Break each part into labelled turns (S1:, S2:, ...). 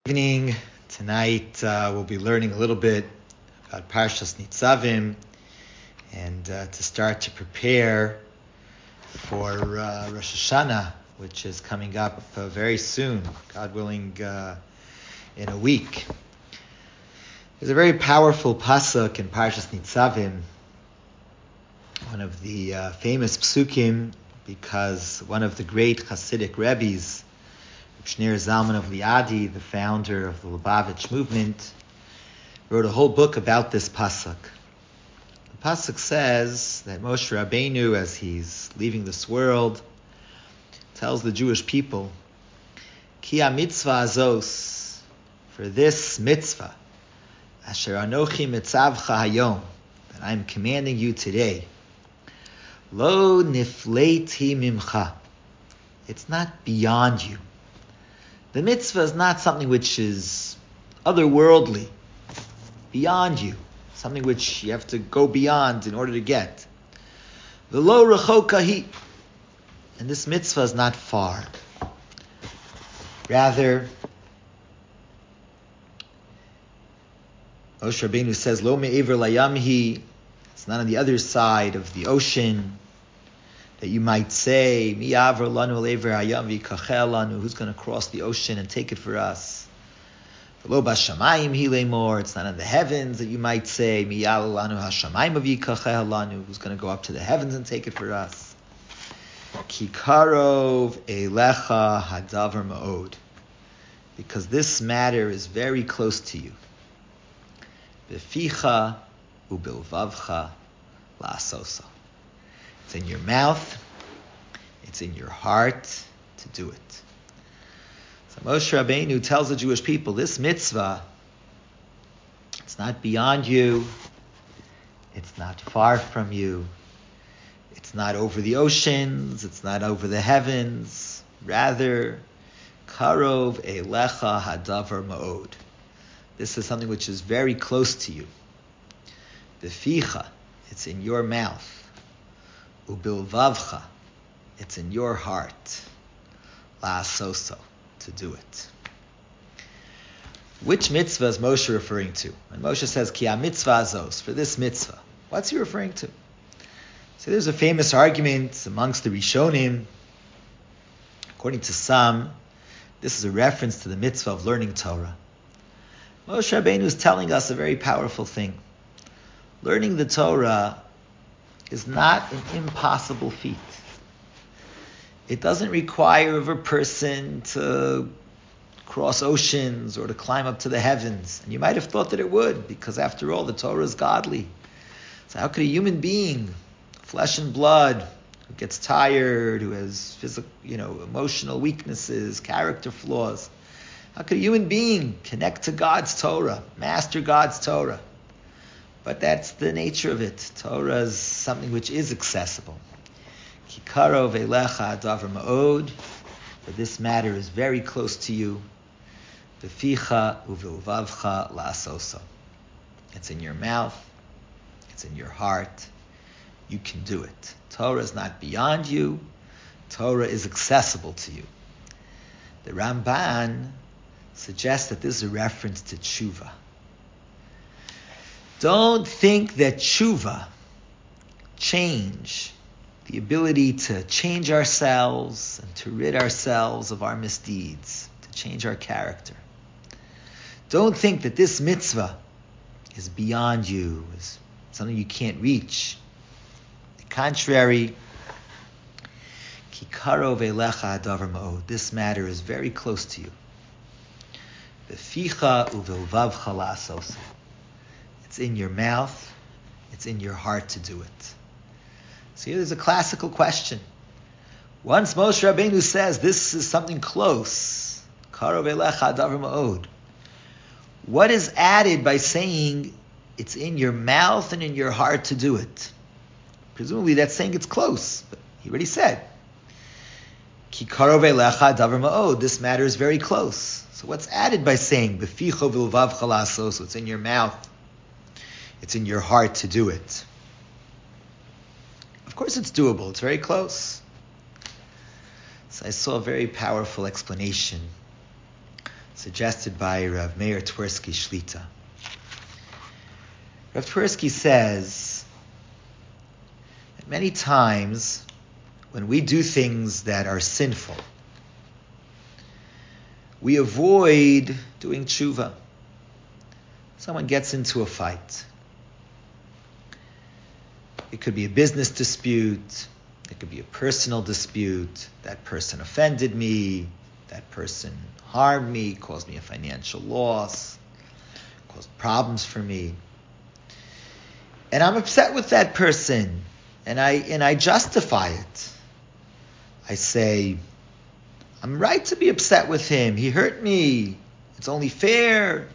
S1: Evening. Tonight we'll be learning a little bit about Parshas Nitzavim and to start to prepare for Rosh Hashanah, which is coming up very soon, God willing, in a week. There's a very powerful pasuk in Parshas Nitzavim, one of the famous psukim, because one of the great Hasidic Rebbes, Shneur Zalman of Liadi, the founder of the Lubavitch movement, wrote a whole book about this pasuk. The pasuk says that Moshe Rabbeinu, as he's leaving this world, tells the Jewish people, Ki ha-mitzvah azos, for this mitzvah, asher anochi mitzavcha hayom, that I'm commanding you today, lo nifleiti mimcha, it's not beyond you. The mitzvah is not something which is otherworldly, beyond you, something which you have to go beyond in order to get. V'lo rechoka, and this mitzvah is not far. Rather, Moshe Rabbeinu says, Lo me'ever layamhi, it's not on the other side of the ocean, that you might say, Mi avra lanu lever hayam v'yikachel lanu, who's going to cross the ocean and take it for us? V'lo b'shamayim hi lemor, it's not in the heavens that you might say, Mi yal lanu hashamayim v'yikachel lanu, who's going to go up to the heavens and take it for us? Ki karov elecha hadavar ma'od, because this matter is very close to you. B'ficha u'bilvavcha la'asoso. It's in your mouth, it's in your heart to do it. So Moshe Rabbeinu tells the Jewish people, this mitzvah, it's not beyond you, it's not far from you, it's not over the oceans, it's not over the heavens, rather, karov elecha hadavar ma'od. This is something which is very close to you. B'ficha, it's in your mouth. Ubilvavcha, it's in your heart. La'asoso, to do it. Which mitzvah is Moshe referring to? When Moshe says, Ki ha-mitzvah azos, for this mitzvah, what's he referring to? So there's a famous argument amongst the Rishonim. According to some, this is a reference to the mitzvah of learning Torah. Moshe Rabbeinu is telling us a very powerful thing. Learning the Torah is not an impossible feat. It doesn't require of a person to cross oceans or to climb up to the heavens. And you might have thought that it would, because after all, the Torah is godly. So how could a human being, flesh and blood, who gets tired, who has physical, emotional weaknesses, character flaws, how could a human being connect to God's Torah, master God's Torah? But that's the nature of it. Torah is something which is accessible. Ki karov elecha hadavar ma'od, for this matter is very close to you. B'ficha uvilvavcha la'asoso. It's in your mouth. It's in your heart. You can do it. Torah is not beyond you. Torah is accessible to you. The Ramban suggests that this is a reference to tshuva. Don't think that tshuva, change, the ability to change ourselves and to rid ourselves of our misdeeds, to change our character. Don't think that this mitzvah is beyond you, is something you can't reach. The contrary, ki karov elecha hadavar ma'od, this matter is very close to you. B'ficha uvilvavcha la'asoso. It's in your mouth, it's in your heart to do it. So here there's a classical question. Once Moshe Rabbeinu says this is something close, karov elecha hadavar ma'od, what is added by saying it's in your mouth and in your heart to do it? Presumably that's saying it's close, but he already said, Ki karov elecha hadavar ma'od, this matter is very close. So what's added by saying b'ficha uvilvavcha la'asoso, it's in your mouth, it's in your heart to do it? Of course it's doable. It's very close. So I saw a very powerful explanation suggested by Rav Meir Twersky Shlita. Rav Twersky says that many times when we do things that are sinful, we avoid doing tshuva. Someone gets into a fight. It could be a business dispute. It could be a personal dispute. That person offended me. That person harmed me, caused me a financial loss, caused problems for me. And I'm upset with that person, and I justify it. I say, I'm right to be upset with him. He hurt me. It's only fair.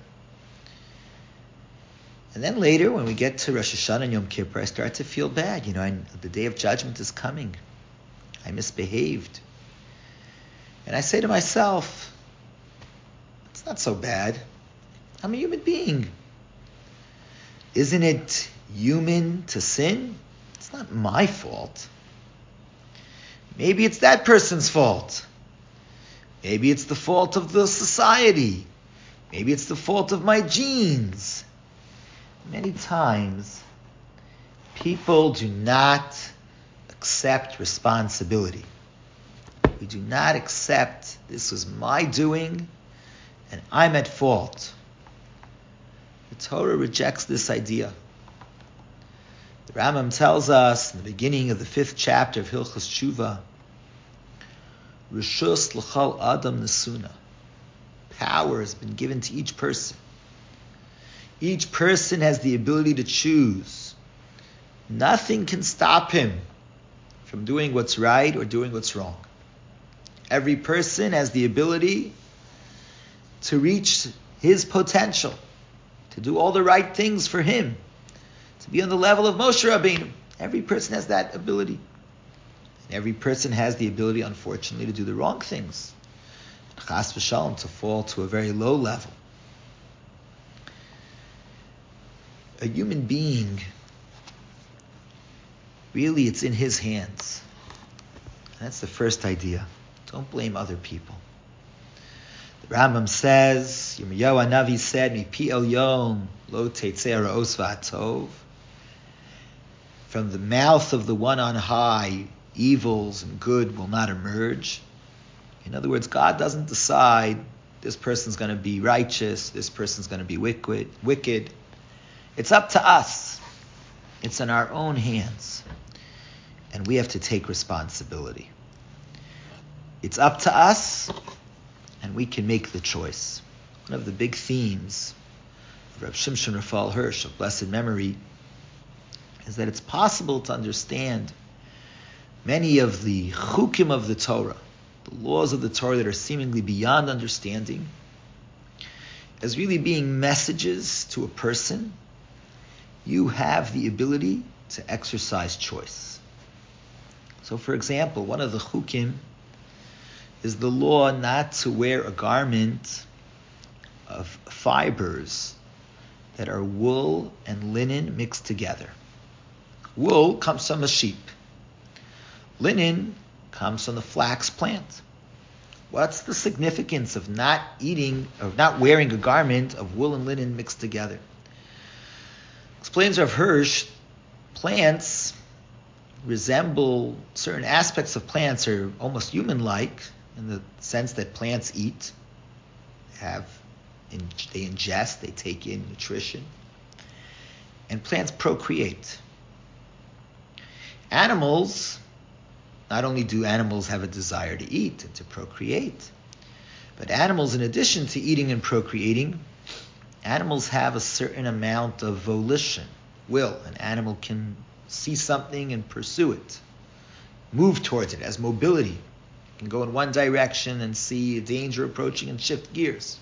S1: And then later, when we get to Rosh Hashanah and Yom Kippur, I start to feel bad. The day of judgment is coming. I misbehaved. And I say to myself, it's not so bad. I'm a human being. Isn't it human to sin? It's not my fault. Maybe it's that person's fault. Maybe it's the fault of the society. Maybe it's the fault of my genes. Many times, people do not accept responsibility. We do not accept this was my doing and I'm at fault. The Torah rejects this idea. The Rambam tells us in the beginning of the 5th chapter of Hilchos Tshuva, Rishus l'chal adam nesuna. Power has been given to each person. Each person has the ability to choose. Nothing can stop him from doing what's right or doing what's wrong. Every person has the ability to reach his potential, to do all the right things for him, to be on the level of Moshe Rabbeinu. Every person has that ability. And every person has the ability, unfortunately, to do the wrong things. Chas v'shalom, to fall to a very low level. A human being, really it's in his hands. And that's the first idea. Don't blame other people. The Rambam says, Yirmiyahu Hanavi said, Mipi el yom lo teitzei ra'os v'atov. From the mouth of the one on high, evils and good will not emerge. In other words, God doesn't decide this person's going to be righteous, this person's going to be wicked. It's up to us. It's in our own hands. And we have to take responsibility. It's up to us, and we can make the choice. One of the big themes of Reb Shimshon Raphael Hirsch of blessed memory is that it's possible to understand many of the chukim of the Torah, the laws of the Torah that are seemingly beyond understanding, as really being messages to a person. You have the ability to exercise choice. So, for example, one of the chukim is the law not to wear a garment of fibers that are wool and linen mixed together. Wool comes from a sheep. Linen comes from the flax plant. What's the significance of not wearing a garment of wool and linen mixed together? Explains Rav Hirsch, plants resemble, certain aspects of plants are almost human-like in the sense that plants eat, they ingest, they take in nutrition, and plants procreate. Animals, not only do animals have a desire to eat and to procreate, but animals, in addition to eating and procreating, animals have a certain amount of volition, will. An animal can see something and pursue it, move towards it, as mobility. It can go in one direction and see a danger approaching and shift gears.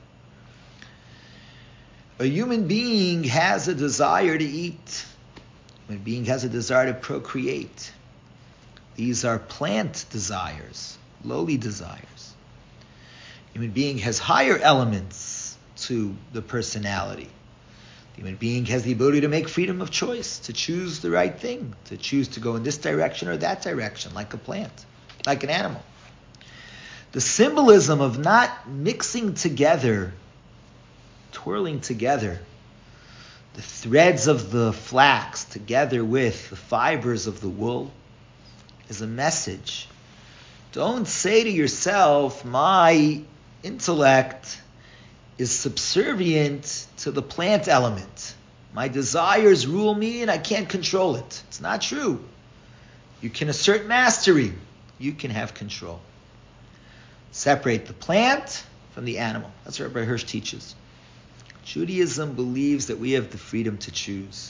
S1: A human being has a desire to eat. A human being has a desire to procreate. These are plant desires, lowly desires. A human being has higher elements to the personality. The human being has the ability to make freedom of choice, to choose the right thing, to choose to go in this direction or that direction, like a plant, like an animal. The symbolism of not mixing together, twirling together, the threads of the flax together with the fibers of the wool is a message. Don't say to yourself, my intellect is subservient to the plant element. My desires rule me and I can't control it. It's not true. You can assert mastery. You can have control. Separate the plant from the animal. That's what Rabbi Hirsch teaches. Judaism believes that we have the freedom to choose.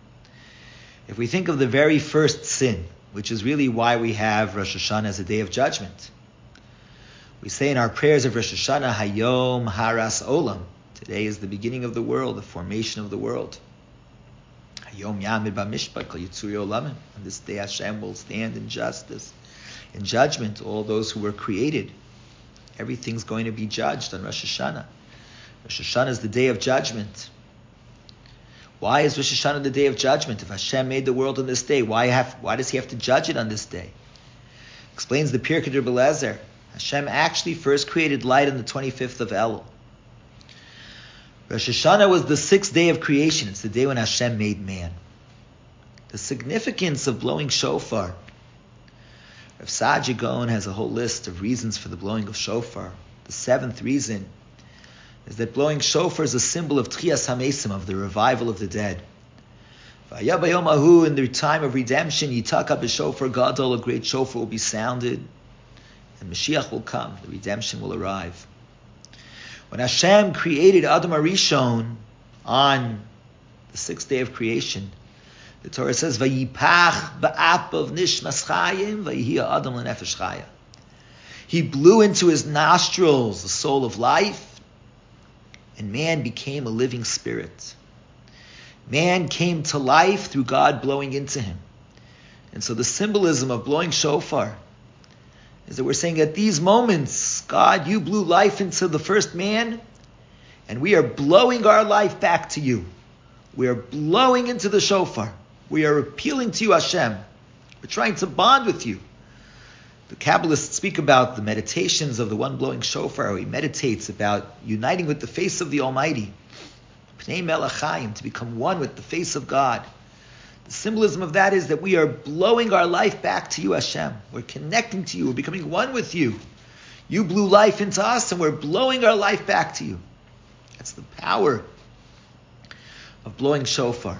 S1: If we think of the very first sin, which is really why we have Rosh Hashanah as a day of judgment, we say in our prayers of Rosh Hashanah, Hayom Haras Olam. Today is the beginning of the world, the formation of the world. Hayom Yamid B'Mishpat Kol Yitzuri Olamim. On this day Hashem will stand in justice, in judgment, all those who were created. Everything's going to be judged on Rosh Hashanah. Rosh Hashanah is the day of judgment. Why is Rosh Hashanah the day of judgment? If Hashem made the world on this day, why does He have to judge it on this day? Explains the Pirkei Rebbe Eliezer. Hashem actually first created light on the 25th of Elul. Rosh Hashanah was the 6th day of creation. It's the day when Hashem made man. The significance of blowing shofar. Rav Saadia Gaon has a whole list of reasons for the blowing of shofar. The 7th reason is that blowing shofar is a symbol of Tchias HaMesim, of the revival of the dead. In the time of redemption, Yitaka b'shofar gadol, a great shofar will be sounded, and Mashiach will come, the redemption will arrive. When Hashem created Adam HaRishon on the 6th day of creation, the Torah says, Vayipach ba'apav nishmas chayim, vayihi Adam l'nefesh chaya. He blew into his nostrils the soul of life, and man became a living spirit. Man came to life through God blowing into him. And so the symbolism of blowing shofar is that we're saying at these moments, God, you blew life into the first man, and we are blowing our life back to you. We are blowing into the shofar. We are appealing to you, Hashem. We're trying to bond with you. The Kabbalists speak about the meditations of the one blowing shofar. He meditates about uniting with the face of the Almighty. Pnei Melachayim, to become one with the face of God. The symbolism of that is that we are blowing our life back to you, Hashem. We're connecting to you. We're becoming one with you. You blew life into us, and we're blowing our life back to you. That's the power of blowing shofar.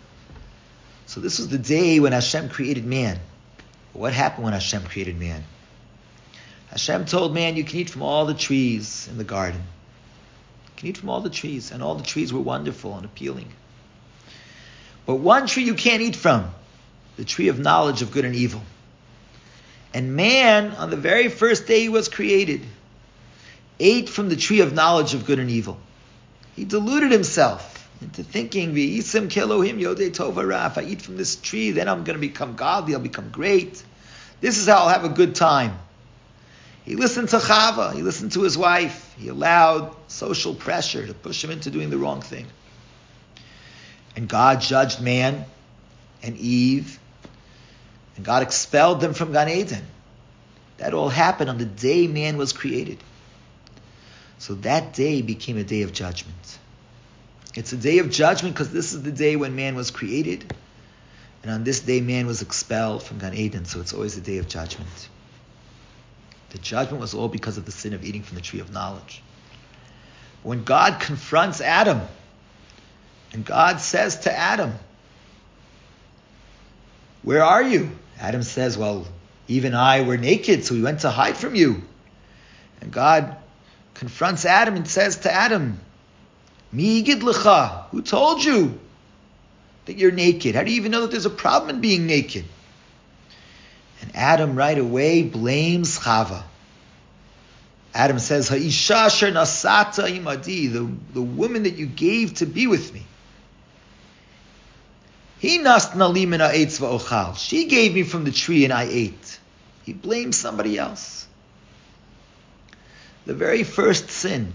S1: So this was the day when Hashem created man. What happened when Hashem created man? Hashem told man, you can eat from all the trees in the garden. You can eat from all the trees, and all the trees were wonderful and appealing. But one tree you can't eat from, the tree of knowledge of good and evil. And man, on the very first day he was created, ate from the tree of knowledge of good and evil. He deluded himself into thinking, V'yisim kelohim yodei tova ra. If I eat from this tree, then I'm going to become godly, I'll become great. This is how I'll have a good time. He listened to Chava, he listened to his wife. He allowed social pressure to push him into doing the wrong thing. And God judged man and Eve, and God expelled them from Gan Eden. That all happened on the day man was created. So that day became a day of judgment. It's a day of judgment because this is the day when man was created, and on this day man was expelled from Gan Eden, so it's always a day of judgment. The judgment was all because of the sin of eating from the tree of knowledge. When God confronts Adam, and God says to Adam, where are you? Adam says, well, Eve and I were naked, so we went to hide from you. And God confronts Adam and says to Adam, Mi yigid lecha, who told you that you're naked? How do you even know that there's a problem in being naked? And Adam right away blames Chava. Adam says, Ha'isha asher nasata imadi, the woman that you gave to be with me. He nasna li min ha'etz va'ochal. She gave me from the tree and I ate. He blames somebody else. The very first sin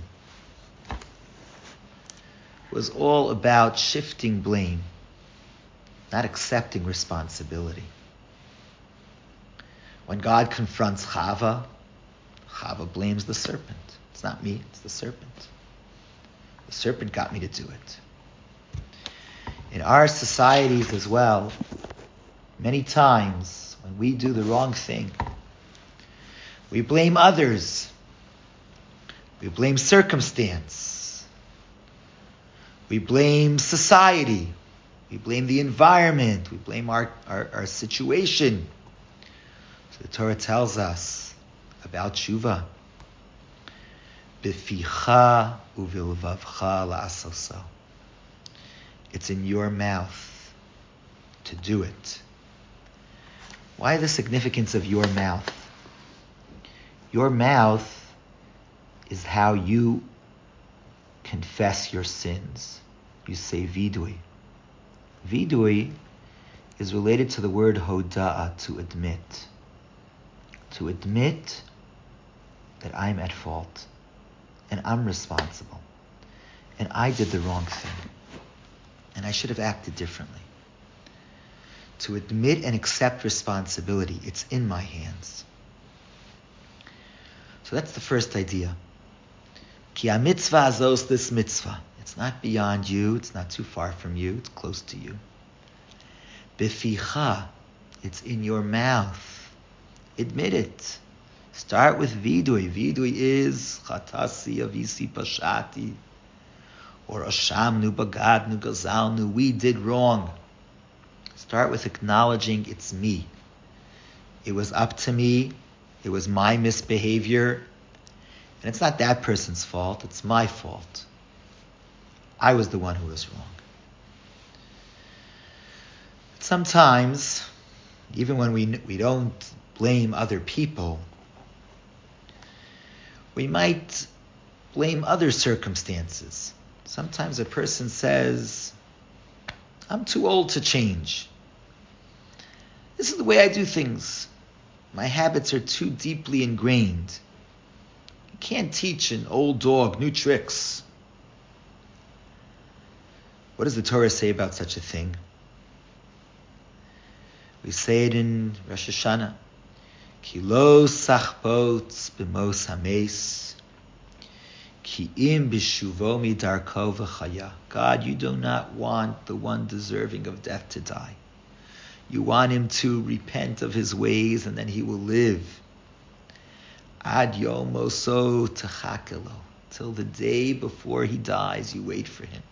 S1: was all about shifting blame, not accepting responsibility. When God confronts Chava, Chava blames the serpent. It's not me, it's the serpent. The serpent got me to do it. In our societies as well, many times when we do the wrong thing, we blame others. We blame circumstance. We blame society. We blame the environment. We blame our situation. So the Torah tells us about tshuva. Beficha uvilvavcha la'asoso. It's in your mouth to do it. Why the significance of your mouth? Your mouth is how you confess your sins. You say vidui. Vidui is related to the word hoda'ah, to admit. To admit that I'm at fault and I'm responsible and I did the wrong thing and I should have acted differently. To admit and accept responsibility, it's in my hands. So that's the first idea. Ki ha-mitzvah azos, this mitzvah. It's not beyond you, it's not too far from you, it's close to you. Beficha, it's in your mouth. Admit it. Start with vidui. Vidui is chatasi avisi pashati, or ashamnu bagadnu gazalnu. We did wrong. Start with acknowledging it's me. It was up to me. It was my misbehavior. And it's not that person's fault. It's my fault. I was the one who was wrong. Sometimes, even when we don't blame other people, we might blame other circumstances. Sometimes a person says, I'm too old to change. This is the way I do things. My habits are too deeply ingrained. You can't teach an old dog new tricks. What does the Torah say about such a thing? We say it in Rosh Hashanah. Ki lo sachbot b'mos hames, ki im b'shuvo midarko v'chaya. God, you do not want the one deserving of death to die. You want him to repent of his ways and then he will live. Ad yom oso techakelo. Till the day before he dies, you wait for him.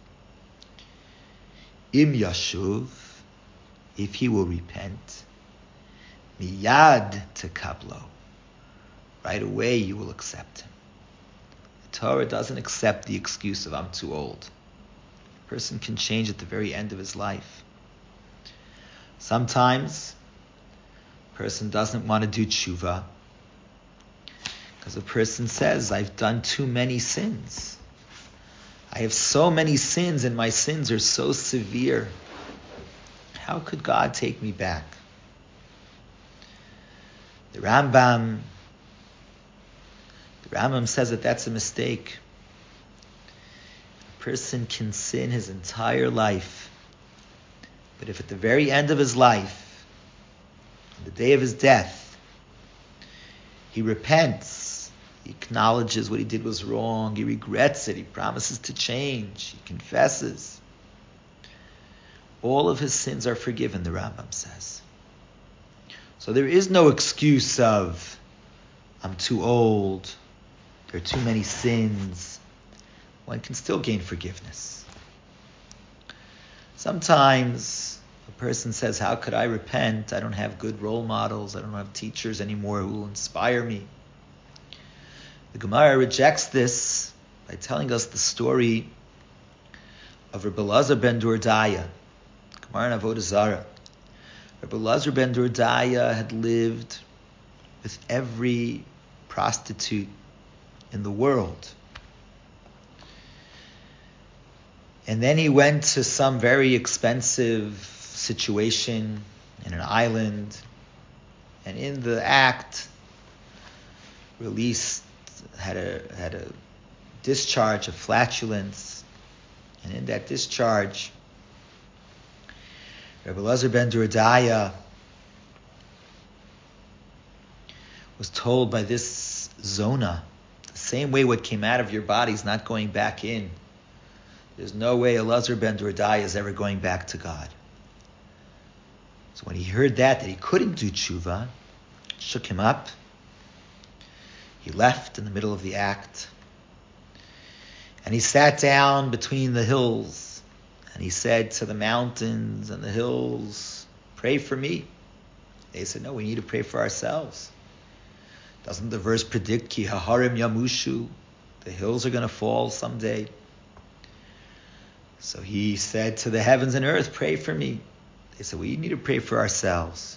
S1: Im yashuv, if he will repent, miyad tekablo, right away you will accept him. The Torah doesn't accept the excuse of I'm too old. A person can change at the very end of his life. Sometimes a person doesn't want to do tshuva because a person says, I've done too many sins. I have so many sins and my sins are so severe. How could God take me back? The Rambam says that that's a mistake. A person can sin his entire life, but if at the very end of his life, on the day of his death, he repents, he acknowledges what he did was wrong, he regrets it, he promises to change, he confesses, all of his sins are forgiven, the Rambam says. So there is no excuse of, I'm too old, there are too many sins. One can still gain forgiveness. Sometimes a person says, how could I repent? I don't have good role models. I don't have teachers anymore who will inspire me. The Gemara rejects this by telling us the story of Rabbi Elazar ben Dordaya. Gemara in Avodah Zarah. Rabbi Elazar ben Dordaya had lived with every prostitute in the world. And then he went to some very expensive situation in an island, and in the act, had a discharge of flatulence, and in that discharge, Rabbi Elazar ben Dordaya was told by this zona. The same way what came out of your body is not going back in. There's no way Elazar ben Dordaya is ever going back to God. So when he heard that he couldn't do tshuva, it shook him up. He left in the middle of the act. And he sat down between the hills. And he said to the mountains and the hills, pray for me. They said, no, we need to pray for ourselves. Doesn't the verse predict, Ki haharim yamushu? The hills are going to fall someday. So he said to the heavens and earth, pray for me. They said, we need to pray for ourselves.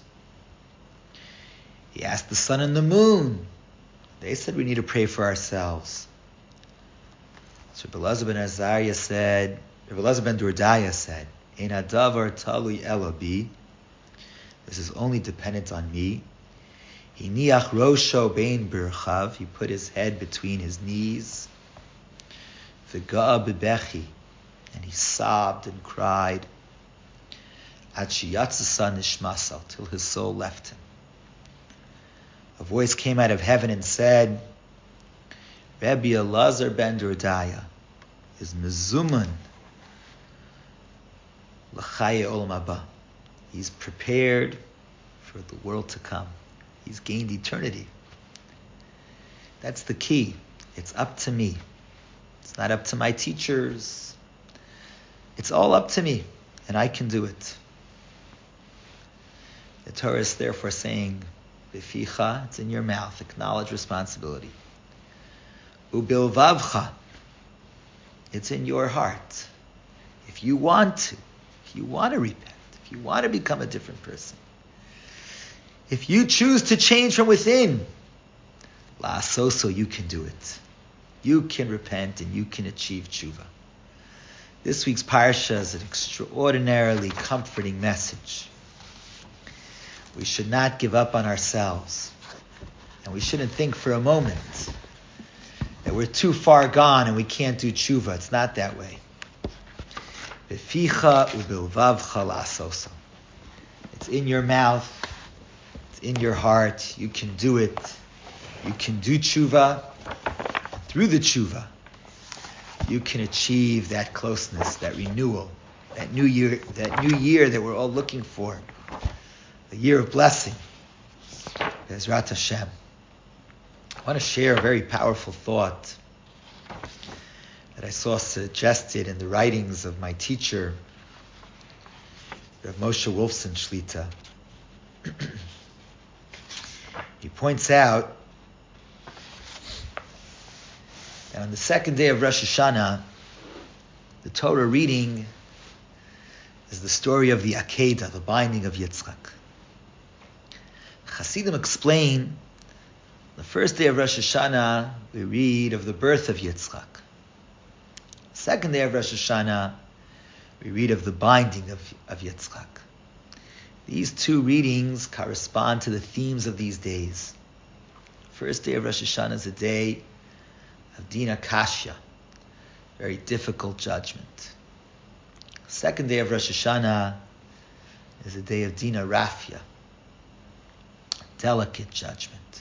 S1: He asked the sun and the moon. They said, we need to pray for ourselves. So Rabbi Elazar ben Azariah said, Rabbi Elazar ben Dordaya said, Ein hadavar talui ela bi. This is only dependent on me. Hiniach rosho bein birchav. He put his head between his knees. V'ga'a bebechi. And he sobbed and cried. Ad sheyatzasa nishmasal. Till his soul left him. A voice came out of heaven and said, Rabbi Elazar ben Dordaya is mezuman l'chaye olam haba. He's prepared for the world to come. He's gained eternity. That's the key. It's up to me. It's not up to my teachers. It's all up to me, and I can do it. The Torah is therefore saying, Beficha, it's in your mouth, acknowledge responsibility. Ubilvavcha, it's in your heart. If you want to repent, if you want to become a different person, if you choose to change from within, la'asoso, you can do it. You can repent and you can achieve tshuva. This week's parsha is an extraordinarily comforting message. We should not give up on ourselves. And we shouldn't think for a moment that we're too far gone and we can't do tshuva. It's not that way. Beficha ubilvavcha la'asoso. It's in your mouth. It's in your heart. You can do it. You can do tshuva. Through the tshuva, you can achieve that closeness, that renewal, that new year that we're all looking for. The year of blessing. Bezrat Hashem. I want to share a very powerful thought that I saw suggested in the writings of my teacher, Rav Moshe Wolfson Shlita. He points out that on the second day of Rosh Hashanah, the Torah reading is the story of the Akedah, the binding of Yitzchak. Hasidim explain, the first day of Rosh Hashanah, we read of the birth of Yitzchak. The second day of Rosh Hashanah, we read of the binding of Yitzchak. These two readings correspond to the themes of these days. First day of Rosh Hashanah is a day of Dina Kashya, very difficult judgment. Second day of Rosh Hashanah is a day of Dina Rafya, delicate judgment,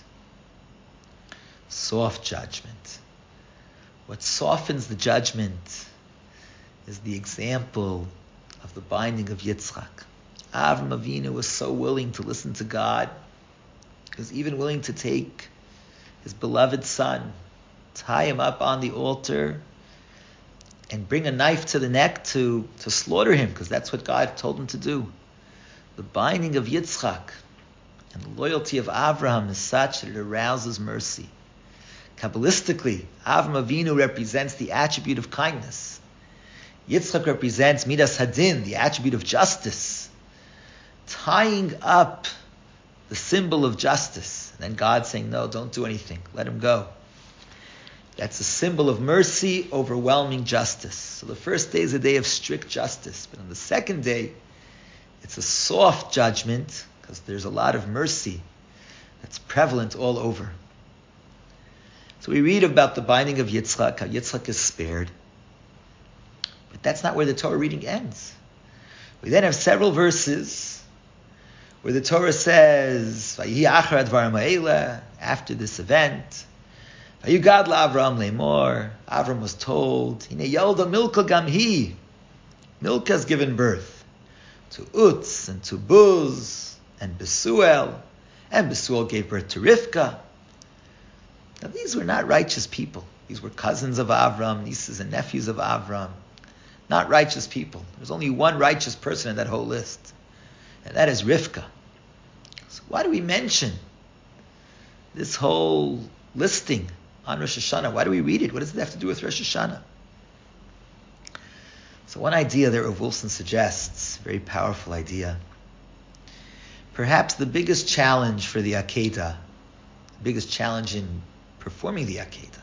S1: soft judgment. What softens the judgment is the example of the binding of Yitzchak. Avram Avinu was so willing to listen to God. He was even willing to take his beloved son, tie him up on the altar, and bring a knife to the neck to slaughter him, because that's what God told him to do. The binding of Yitzchak and the loyalty of Avraham is such that it arouses mercy. Kabbalistically, Avram Avinu represents the attribute of kindness. Yitzchak represents Midas Hadin, the attribute of justice. Tying up the symbol of justice. And then God saying, no, don't do anything. Let him go. That's a symbol of mercy, overwhelming justice. So the first day is a day of strict justice. But on the second day, it's a soft judgment, because there's a lot of mercy that's prevalent all over. So we read about the binding of Yitzchak, how Yitzchak is spared. But that's not where the Torah reading ends. We then have several verses where the Torah says, after this event, Vayugad la'Avram le'mor. Avram was told, Hine yolda Milka gam hi. Milka has given birth to Utz and to Buz and Besuel. And Besuel gave birth to Rivka. Now these were not righteous people. These were cousins of Avram, nieces and nephews of Avram. Not righteous people. There's only one righteous person in that whole list. And that is Rivka. So why do we mention this whole listing on Rosh Hashanah? Why do we read it? What does it have to do with Rosh Hashanah? So one idea that Rav Wilson suggests, very powerful idea. Perhaps the biggest challenge for the Akedah, the biggest challenge in performing the Akedah,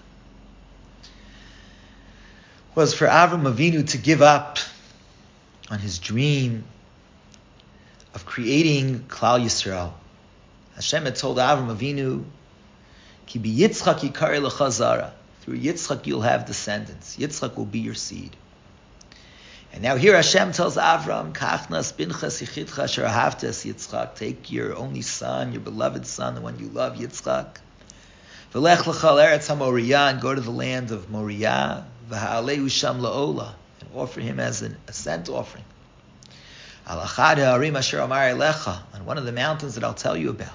S1: was for Avram Avinu to give up on his dream of creating Klal Yisrael. Hashem had told Avram Avinu, Ki bi Yitzchak yikare lecha zara. Through Yitzchak you'll have descendants. Yitzchak will be your seed. And now here Hashem tells Avram, Kachnas binchas yichidcha asher ahavtes Yitzchak. Take your only son, your beloved son, the one you love, Yitzchak. V'lech lecha l'eretz ha-Moriah, and go to the land of Moriah. V'ha'aleu sham la'ola, and offer him as an ascent offering. Al achad ha'arim asher amar elecha, on one of the mountains that I'll tell you about.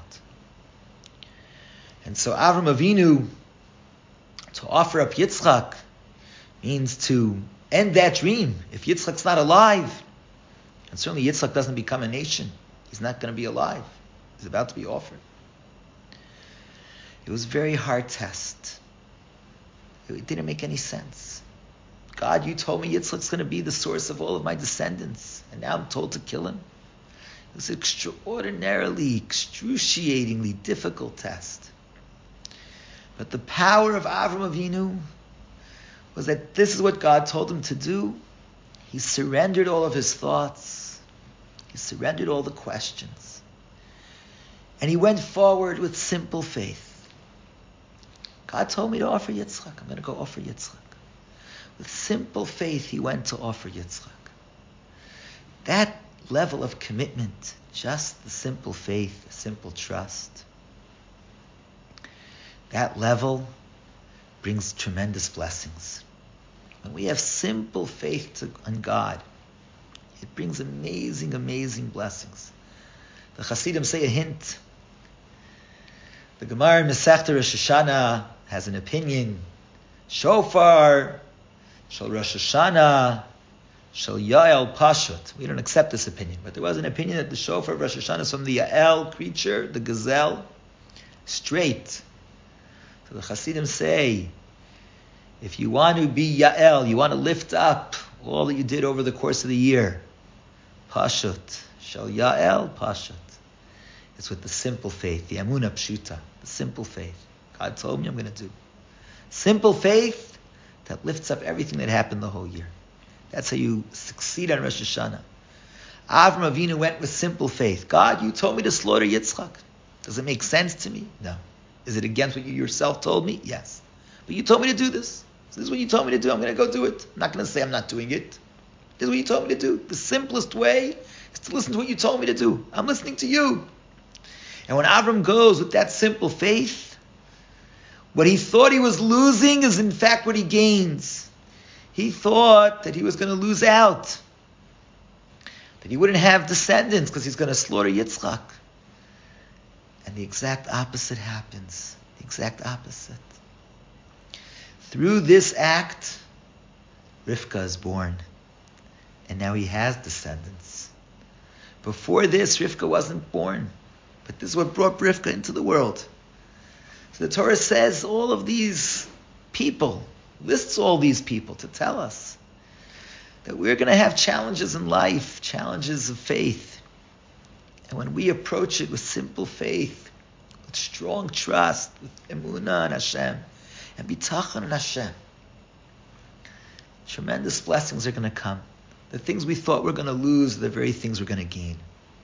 S1: And so Avram Avinu, to offer up Yitzchak, means to end that dream. If Yitzchak's not alive, and certainly Yitzchak doesn't become a nation, he's not going to be alive. He's about to be offered. It was a very hard test. It didn't make any sense. God, you told me Yitzchak's going to be the source of all of my descendants, and now I'm told to kill him. It was an extraordinarily, excruciatingly difficult test. But the power of Avram Avinu was that this is what God told him to do. He surrendered all of his thoughts. He surrendered all the questions. And he went forward with simple faith. God told me to offer Yitzchak. I'm going to go offer Yitzchak. With simple faith, he went to offer Yitzchak. That level of commitment, just the simple faith, the simple trust, that level brings tremendous blessings. When we have simple faith in God, it brings amazing, amazing blessings. The Hasidim say a hint. The Gemara in Masechta Rosh Hashanah has an opinion. Shofar, Shal Rosh Hashanah, Shal Yael Pashut. We don't accept this opinion, but there was an opinion that the shofar of Rosh Hashanah is from the Yael creature, the gazelle, straight. So the Hasidim say, if you want to be Yael, you want to lift up all that you did over the course of the year, Pashut, Shal Yael Pashut. It's with the simple faith, the Amunah Pshuta, the simple faith. God told me I'm going to do. Simple faith that lifts up everything that happened the whole year. That's how you succeed on Rosh Hashanah. Avram Avinu went with simple faith. God, you told me to slaughter Yitzchak. Does it make sense to me? No. Is it against what you yourself told me? Yes. But you told me to do this. So this is what you told me to do. I'm going to go do it. I'm not going to say I'm not doing it. This is what you told me to do. The simplest way is to listen to what you told me to do. I'm listening to you. And when Avram goes with that simple faith, what he thought he was losing is in fact what he gains. He thought that he was going to lose out, that he wouldn't have descendants because he's going to slaughter Yitzchak. And the exact opposite happens. The exact opposite. Through this act, Rivka is born. And now he has descendants. Before this, Rivka wasn't born. But this is what brought Rivka into the world. So the Torah says all of these people, lists all these people to tell us that we're going to have challenges in life, challenges of faith. And when we approach it with simple faith, with strong trust, with emunah in Hashem, and bitachon in Hashem, tremendous blessings are going to come. The things we thought we're going to lose are the very things we're going to gain.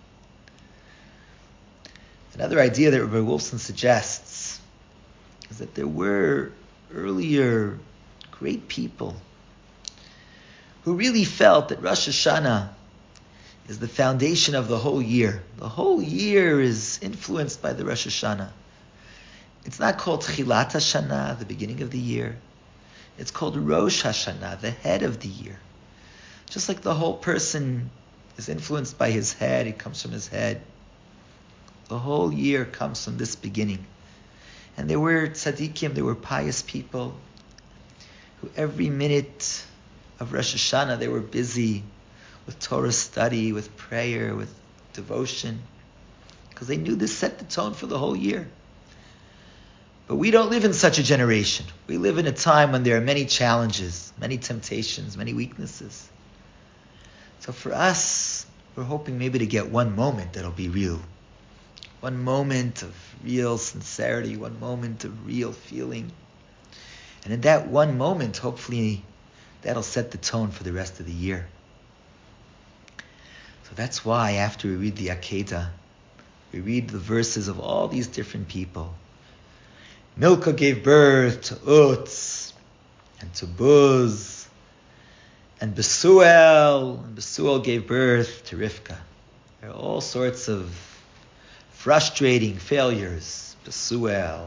S1: Another idea that Rabbi Wolfson suggests is that there were earlier great people who really felt that Rosh Hashanah is the foundation of the whole year. The whole year is influenced by the Rosh Hashanah. It's not called Chilat Hashanah, the beginning of the year. It's called Rosh Hashanah, the head of the year. Just like the whole person is influenced by his head, it comes from his head. The whole year comes from this beginning. And there were tzaddikim, there were pious people who every minute of Rosh Hashanah they were busy with Torah study, with prayer, with devotion, because they knew this set the tone for the whole year. But we don't live in such a generation. We live in a time when there are many challenges, many temptations, many weaknesses. So for us, we're hoping maybe to get one moment that'll be real. One moment of real sincerity, one moment of real feeling. And in that one moment, hopefully, that'll set the tone for the rest of the year. So that's why after we read the Akedah, we read the verses of all these different people. Milcah gave birth to Utz and to Buz, and Besuel gave birth to Rivka. There are all sorts of frustrating failures. Besuel,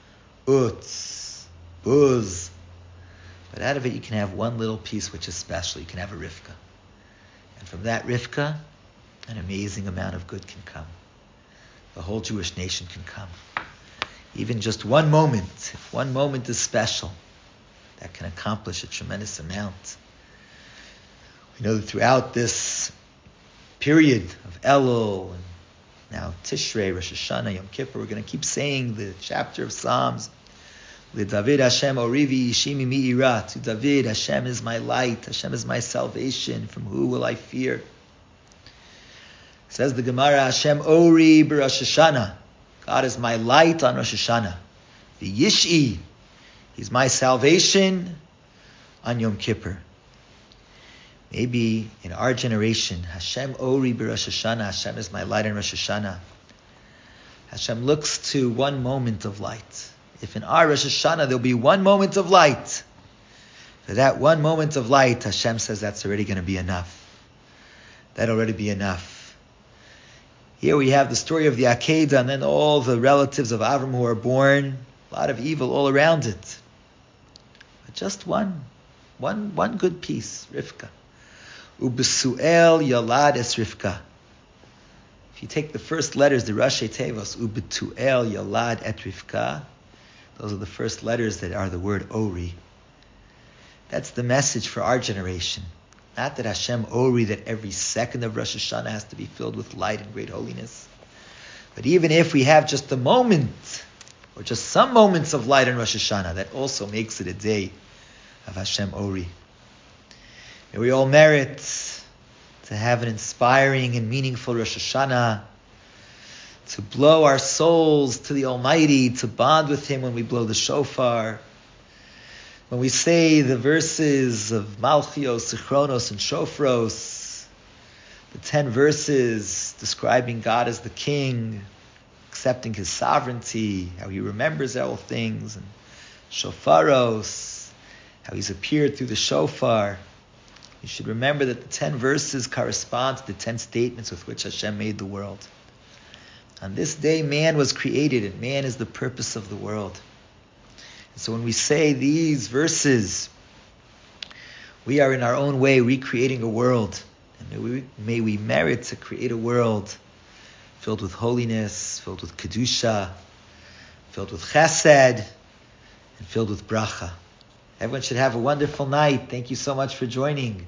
S1: Utz, Buz. But out of it you can have one little piece which is special. You can have a Rivka. And from that Rivka, an amazing amount of good can come. The whole Jewish nation can come. Even just one moment, if one moment is special, that can accomplish a tremendous amount. We know that throughout this period of Elul, and now Tishrei, Rosh Hashanah, Yom Kippur, we're going to keep saying the chapter of Psalms. David Hashem orivi shimi mi'ira. To David, Hashem is my light, Hashem is my salvation. From who will I fear? Says the Gemara, Hashem ori b'Rosh Hashanah. God is my light on Rosh Hashanah. The Yish'i, He's my salvation on Yom Kippur. Maybe in our generation, Hashem ori b'Rosh Hashanah, Hashem is my light on Rosh Hashanah. Hashem looks to one moment of light. If in our Rosh Hashanah there'll be one moment of light, for that one moment of light, Hashem says that's already going to be enough. That'll already be enough. Here we have the story of the Akedah and then all the relatives of Avram who are born. A lot of evil all around it. But just one good piece, Rivka. Ubesuel Yalad es Rivka. If you take the first letters, the Rashi Tevos, Ubetuel Yalad et Rivka, those are the first letters that are the word Ori. That's the message for our generation. Not that Hashem Ori, that every second of Rosh Hashanah has to be filled with light and great holiness. But even if we have just a moment, or just some moments of light in Rosh Hashanah, that also makes it a day of Hashem Ori. And we all merit to have an inspiring and meaningful Rosh Hashanah, to blow our souls to the Almighty, to bond with Him when we blow the shofar. When we say the verses of Malchios, Sichronos, and Shofros, the 10 verses describing God as the King, accepting His sovereignty, how He remembers all things, and Shofaros, how He's appeared through the shofar. You should remember that the 10 verses correspond to the 10 statements with which Hashem made the world. On this day, man was created, and man is the purpose of the world. So when we say these verses, we are in our own way recreating a world. And may we merit to create a world filled with holiness, filled with Kedusha, filled with Chesed, and filled with Bracha. Everyone should have a wonderful night. Thank you so much for joining.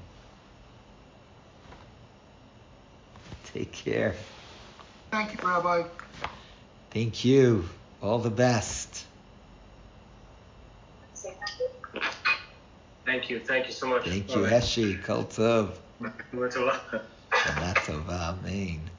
S1: Take care.
S2: Thank you, Rabbi.
S1: Thank you. All the best.
S3: Thank you so much.
S1: Thank you, Heshi. Kol Tov.
S3: Shana Tova.
S1: Shana Tova. Amen.